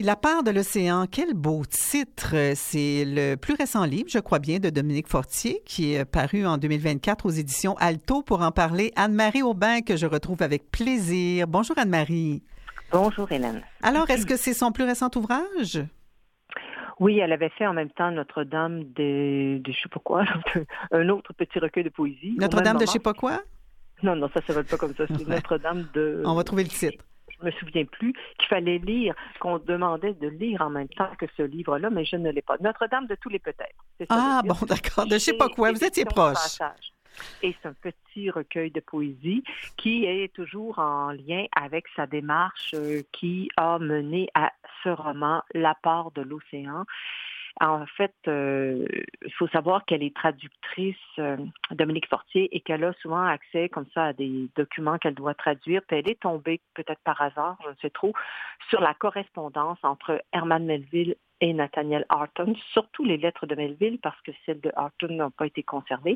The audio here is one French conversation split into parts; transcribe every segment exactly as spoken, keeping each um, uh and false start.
La part de l'océan, quel beau titre. C'est le plus récent livre, je crois bien, de Dominique Fortier, qui est paru en deux mille vingt-quatre aux éditions Alto. Pour en parler, Anne-Marie Aubin, que je retrouve avec plaisir. Bonjour Anne-Marie. Bonjour Hélène. Alors, est-ce que c'est son plus récent ouvrage? Oui, elle avait fait en même temps Notre-Dame de, de je sais pas quoi, un autre petit recueil de poésie. Notre-Dame de je sais pas quoi? Non, non, ça ne s'appelle pas comme ça. C'est Ouais. Notre-Dame de... On va trouver le titre. Je me souviens plus qu'il fallait lire, qu'on demandait de lire en même temps que ce livre-là, mais je ne l'ai pas. Notre-Dame de tous les peut-être. C'est ça, ah, bon, d'accord. De je sais pas quoi. Vous étiez proche. Et c'est un petit recueil de poésie qui est toujours en lien avec sa démarche euh, qui a mené à ce roman, La part de l'océan. En fait, euh, il faut savoir qu'elle est traductrice, euh, Dominique Fortier, et qu'elle a souvent accès comme ça à des documents qu'elle doit traduire. Puis elle est tombée, peut-être par hasard, je ne sais trop, sur la correspondance entre Herman Melville et Nathaniel Hawthorne, surtout les lettres de Melville, parce que celles de Hawthorne n'ont pas été conservées.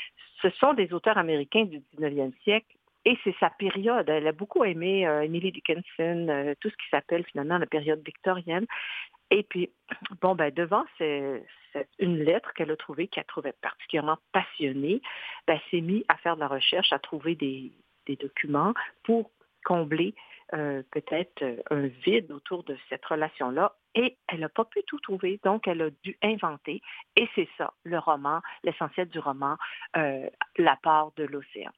Ce sont des auteurs américains du dix-neuvième siècle. Et c'est sa période. Elle a beaucoup aimé euh, Emily Dickinson, euh, tout ce qui s'appelle finalement la période victorienne. Et puis, bon, ben devant c'est, c'est une lettre qu'elle a trouvée, qu'elle trouvait particulièrement passionnée, ben, elle s'est mise à faire de la recherche, à trouver des, des documents pour combler euh, peut-être un vide autour de cette relation-là. Et elle n'a pas pu tout trouver, donc elle a dû inventer. Et c'est ça, le roman, l'essentiel du roman, euh, La part de l'océan.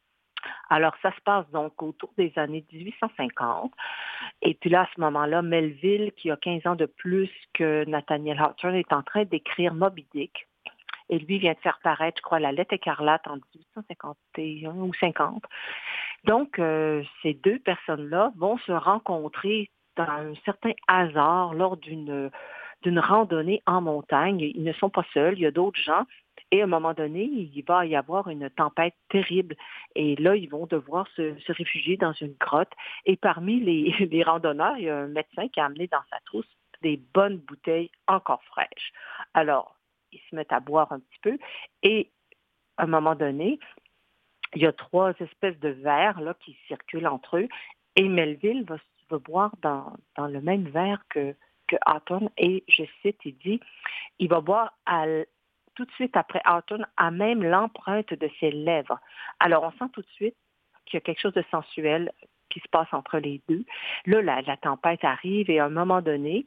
Alors, ça se passe donc autour des années dix-huit cent cinquante. Et puis là, à ce moment-là, Melville, qui a quinze ans de plus que Nathaniel Hawthorne, est en train d'écrire Moby Dick. Et lui vient de faire paraître, je crois, La lettre écarlate en dix-huit cent cinquante et un ou cinquante. Donc, euh, ces deux personnes-là vont se rencontrer dans un certain hasard lors d'une, d'une randonnée en montagne. Ils ne sont pas seuls, il y a d'autres gens. Et à un moment donné, il va y avoir une tempête terrible. Et là, ils vont devoir se, se réfugier dans une grotte. Et parmi les, les randonneurs, il y a un médecin qui a amené dans sa trousse des bonnes bouteilles encore fraîches. Alors, ils se mettent à boire un petit peu. Et à un moment donné, il y a trois espèces de verres là, qui circulent entre eux. Et Melville va, va boire dans, dans le même verre que, que Hawthorne. Et je cite, il dit, il va boire à tout de suite après Hawthorne, a même l'empreinte de ses lèvres. Alors, on sent tout de suite qu'il y a quelque chose de sensuel qui se passe entre les deux. Là, la, la tempête arrive et à un moment donné,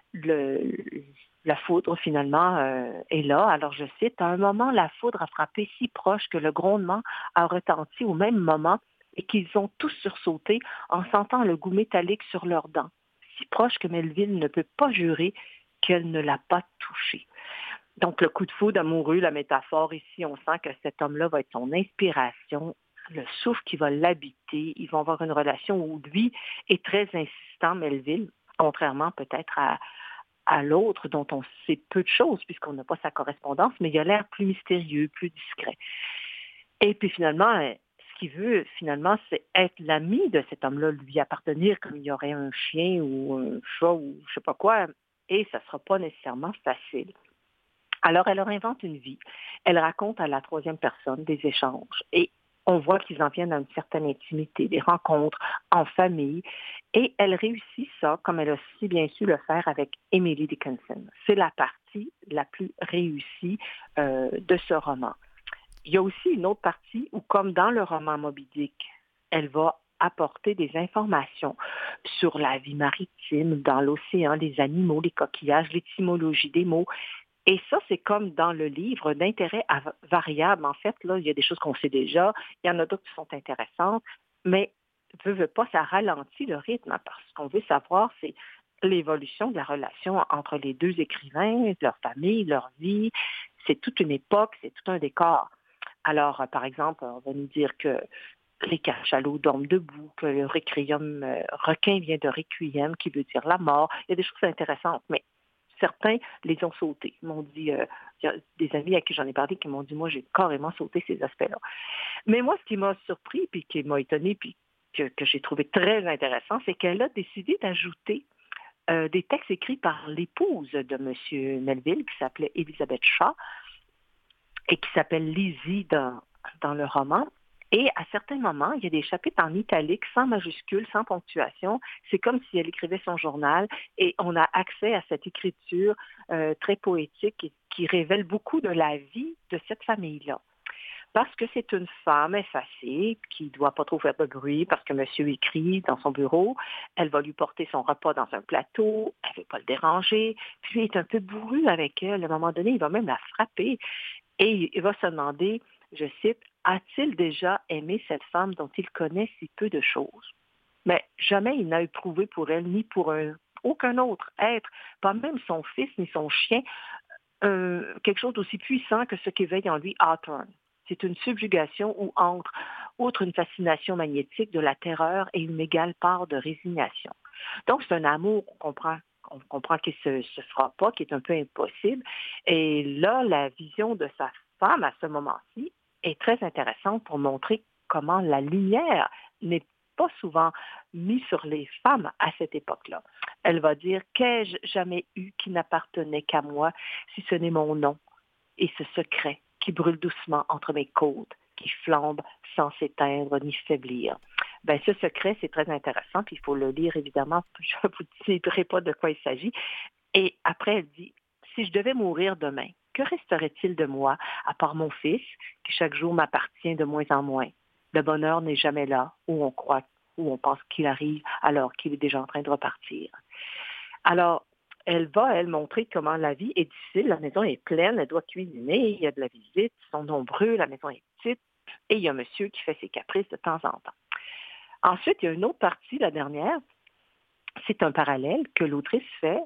le, la foudre, finalement, euh, est là. Alors, je cite, « À un moment, la foudre a frappé si proche que le grondement a retenti au même moment et qu'ils ont tous sursauté en sentant le goût métallique sur leurs dents, si proche que Melville ne peut pas jurer qu'elle ne l'a pas touché. » Donc, le coup de foudre amoureux, la métaphore, ici, on sent que cet homme-là va être son inspiration, le souffle qui va l'habiter. Ils vont avoir une relation où lui est très insistant, Melville, contrairement peut-être à, à l'autre dont on sait peu de choses puisqu'on n'a pas sa correspondance, mais il a l'air plus mystérieux, plus discret. Et puis finalement, ce qu'il veut, finalement, c'est être l'ami de cet homme-là, lui appartenir comme il y aurait un chien ou un chat ou je sais pas quoi, et ça ne sera pas nécessairement facile. Alors, elle leur invente une vie. Elle raconte à la troisième personne des échanges. Et on voit qu'ils en viennent à une certaine intimité, des rencontres en famille. Et elle réussit ça, comme elle a si bien su le faire avec Emily Dickinson. C'est la partie la plus réussie euh, de ce roman. Il y a aussi une autre partie où, comme dans le roman Moby Dick, elle va apporter des informations sur la vie maritime, dans l'océan, les animaux, les coquillages, l'étymologie des mots. Et ça, c'est comme dans le livre, d'intérêt variable. En fait, là, il y a des choses qu'on sait déjà, il y en a d'autres qui sont intéressantes, mais veut, veut pas, ça ralentit le rythme, parce qu'on veut savoir, c'est l'évolution de la relation entre les deux écrivains, leur famille, leur vie. C'est toute une époque, c'est tout un décor. Alors, par exemple, on va nous dire que les cachalots dorment debout, que le requiem, euh, requin vient de requiem, qui veut dire la mort. Il y a des choses intéressantes, mais certains les ont sautés. Ils m'ont dit, euh, il y a des amis à qui j'en ai parlé qui m'ont dit, moi, j'ai carrément sauté ces aspects-là. Mais moi, ce qui m'a surpris, puis qui m'a étonné, puis que, que j'ai trouvé très intéressant, c'est qu'elle a décidé d'ajouter euh, des textes écrits par l'épouse de M. Melville, qui s'appelait Elizabeth Shaw, et qui s'appelle Lizzie dans, dans le roman. Et à certains moments, il y a des chapitres en italique, sans majuscule, sans ponctuation. C'est comme si elle écrivait son journal et on a accès à cette écriture euh, très poétique et qui révèle beaucoup de la vie de cette famille-là. Parce que c'est une femme effacée qui ne doit pas trop faire de bruit parce que monsieur écrit dans son bureau. Elle va lui porter son repas dans un plateau. Elle ne veut pas le déranger. Puis il est un peu bourru avec elle. À un moment donné, il va même la frapper. Et il va se demander, je cite, « A-t-il déjà aimé cette femme dont il connaît si peu de choses? » Mais jamais il n'a éprouvé pour elle, ni pour un, aucun autre être, pas même son fils ni son chien, euh, quelque chose d'aussi puissant que ce qu'éveille en lui Hawthorne. C'est une subjugation où entre, outre une fascination magnétique, de la terreur et une égale part de résignation. Donc, c'est un amour qu'on comprend, on comprend qu'il ne se, se fera pas, qui est un peu impossible. Et là, la vision de sa femme à ce moment-ci est très intéressante pour montrer comment la lumière n'est pas souvent mise sur les femmes à cette époque-là. Elle va dire « Qu'ai-je jamais eu qui n'appartenait qu'à moi, si ce n'est mon nom et ce secret qui brûle doucement entre mes côtes, qui flambe sans s'éteindre ni faiblir. » Ben, ce secret, c'est très intéressant, puis il faut le lire, évidemment. Je ne vous dirai pas de quoi il s'agit. Et après, elle dit, « Si je devais mourir demain, que resterait-il de moi, à part mon fils, qui chaque jour m'appartient de moins en moins? Le bonheur n'est jamais là, où on croit, où on pense qu'il arrive, alors qu'il est déjà en train de repartir. » Alors, elle va, elle, montrer comment la vie est difficile. La maison est pleine, elle doit cuisiner, il y a de la visite, ils sont nombreux, la maison est petite, et il y a un monsieur qui fait ses caprices de temps en temps. Ensuite, il y a une autre partie, la dernière, c'est un parallèle que l'autrice fait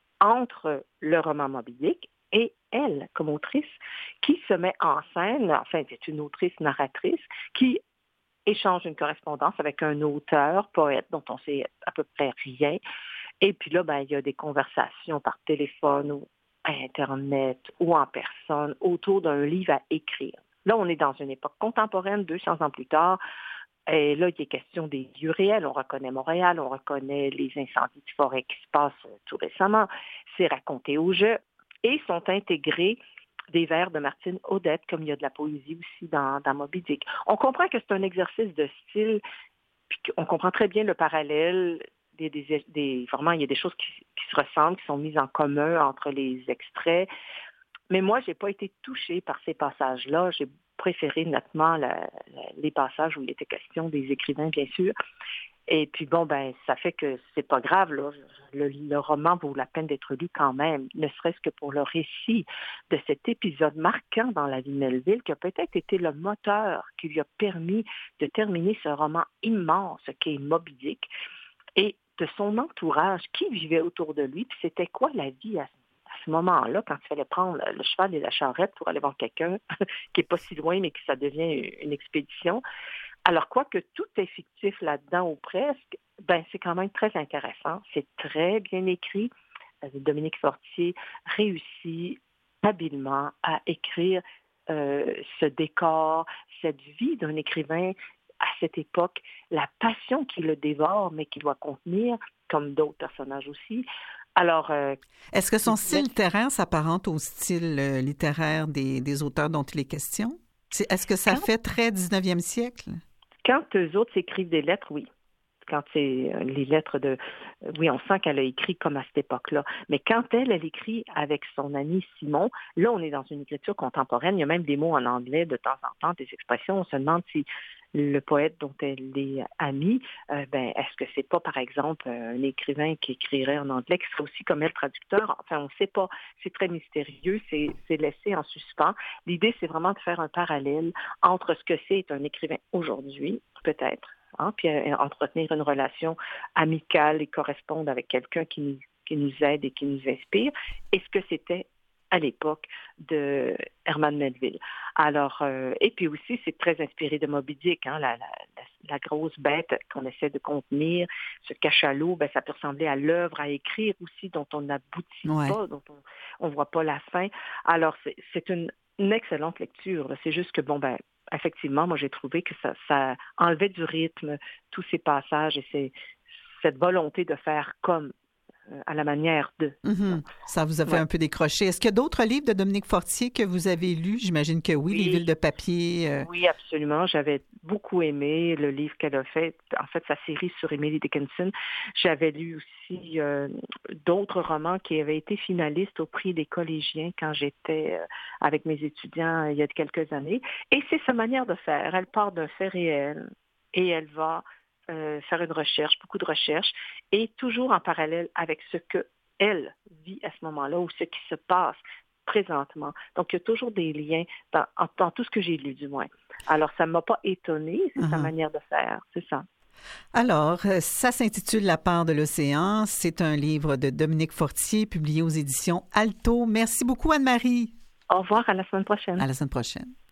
entre le roman Moby Dick et elle, comme autrice, qui se met en scène, enfin, c'est une autrice narratrice, qui échange une correspondance avec un auteur, poète, dont on sait à peu près rien. Et puis là, ben, il y a des conversations par téléphone ou Internet ou en personne autour d'un livre à écrire. Là, on est dans une époque contemporaine, deux cents ans plus tard. Et là, il est question des lieux réels. On reconnaît Montréal, on reconnaît les incendies de forêt qui se passent tout récemment. C'est raconté au jeu. Et sont intégrés des vers de Martine Audette, comme il y a de la poésie aussi dans, dans Moby Dick. On comprend que c'est un exercice de style, puis on comprend très bien le parallèle. Des, des, des, vraiment, il y a des choses qui, qui se ressemblent, qui sont mises en commun entre les extraits. Mais moi, je n'ai pas été touchée par ces passages-là. J'ai préféré nettement la, la, les passages où il était question des écrivains, bien sûr. Et puis bon, ben, ça fait que c'est pas grave, là. Le, le roman vaut la peine d'être lu quand même, ne serait-ce que pour le récit de cet épisode marquant dans la vie de Melville, qui a peut-être été le moteur qui lui a permis de terminer ce roman immense qu'est Moby Dick, et de son entourage, qui vivait autour de lui, puis c'était quoi la vie à, à ce moment-là, quand il fallait prendre le cheval et la charrette pour aller voir quelqu'un qui n'est pas si loin, mais que ça devient une expédition. Alors, quoique tout est fictif là-dedans ou presque, ben c'est quand même très intéressant. C'est très bien écrit. Dominique Fortier réussit habilement à écrire euh, ce décor, cette vie d'un écrivain à cette époque, la passion qui le dévore, mais qui doit contenir, comme d'autres personnages aussi. Alors, euh, est-ce que son style littéraire s'apparente au style euh, littéraire des, des auteurs dont il est question? C'est, est-ce que ça quand, fait très dix-neuvième siècle? Quand eux autres s'écrivent des lettres, oui. Quand c'est euh, les lettres de... Oui, on sent qu'elle a écrit comme à cette époque-là. Mais quand elle, elle écrit avec son ami Simon, là, on est dans une écriture contemporaine. Il y a même des mots en anglais de temps en temps, des expressions. On se demande si le poète dont elle est amie, euh, ben, est-ce que c'est pas, par exemple, un écrivain qui écrirait en anglais, qui serait aussi comme elle traducteur? Enfin, on ne sait pas. C'est très mystérieux. C'est, c'est laissé en suspens. L'idée, c'est vraiment de faire un parallèle entre ce que c'est un écrivain aujourd'hui, peut-être, hein, puis euh, entretenir une relation amicale et correspondre avec quelqu'un qui nous, qui nous aide et qui nous inspire, et ce que c'était à l'époque de Herman Melville. Alors, euh, et puis aussi, c'est très inspiré de Moby Dick, hein, la, la, la, la grosse bête qu'on essaie de contenir, ce cachalot, ben, ça peut ressembler à l'œuvre à écrire aussi, dont on n'aboutit ouais. pas, dont on ne voit pas la fin. Alors, c'est, c'est une, une excellente lecture. Là. C'est juste que, bon, ben, effectivement, moi, j'ai trouvé que ça, ça enlevait du rythme, tous ces passages et ces, cette volonté de faire comme à la manière de. Mm-hmm. Ça vous a fait ouais. un peu décrocher. Est-ce qu'il y a d'autres livres de Dominique Fortier que vous avez lus? J'imagine que oui, oui. Les villes de papier. Euh... Oui, absolument. J'avais beaucoup aimé le livre qu'elle a fait, en fait, sa série sur Emily Dickinson. J'avais lu aussi euh, d'autres romans qui avaient été finalistes au prix des collégiens quand j'étais euh, avec mes étudiants euh, il y a quelques années. Et c'est sa manière de faire. Elle part d'un fait réel et elle va Euh, faire une recherche, beaucoup de recherches, et toujours en parallèle avec ce qu'elle vit à ce moment-là ou ce qui se passe présentement. Donc, il y a toujours des liens dans, dans tout ce que j'ai lu, du moins. Alors, ça ne m'a pas étonnée, c'est uh-huh. sa manière de faire, c'est ça. Alors, ça s'intitule La part de l'océan. C'est un livre de Dominique Fortier, publié aux éditions Alto. Merci beaucoup, Anne-Marie. Au revoir, à la semaine prochaine. À la semaine prochaine.